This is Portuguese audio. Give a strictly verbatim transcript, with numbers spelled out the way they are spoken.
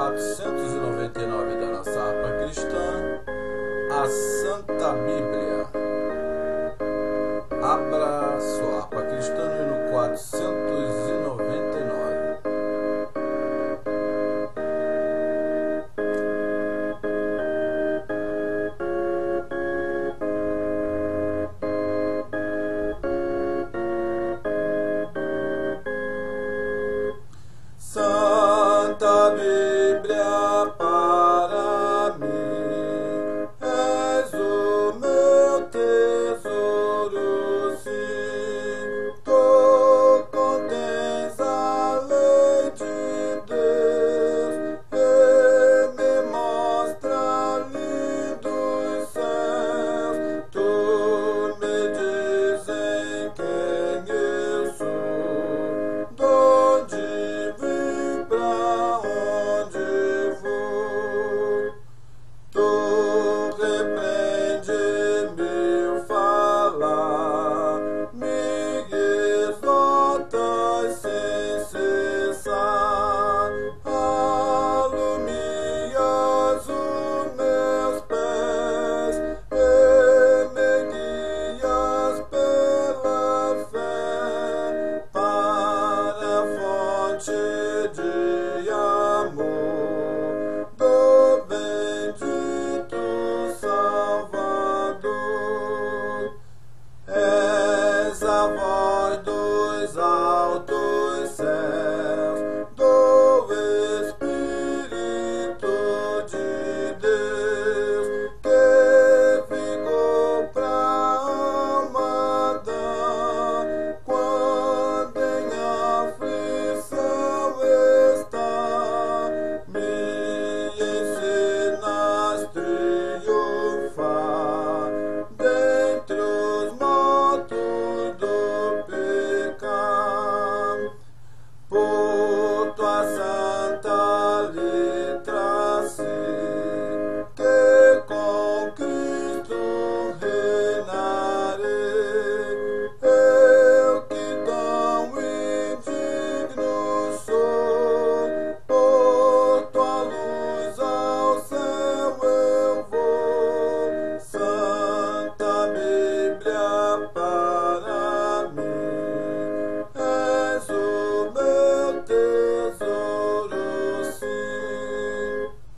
quatrocentos e noventa e nove da nossa harpa cristã, a Santa Bíblia. Abra sua harpa cristã no quatrocentos e noventa e nove. Santa Bíblia para mim, és o meu tesouro, sim. Tu contens a lei de Deus e me mostra lindos céus. Tu me dizes quem eu sou, donde pra onde vou. Tu repreende meu falar, me exortas sem cessar, alumias os meus pés e me guias pela fé para a fonte de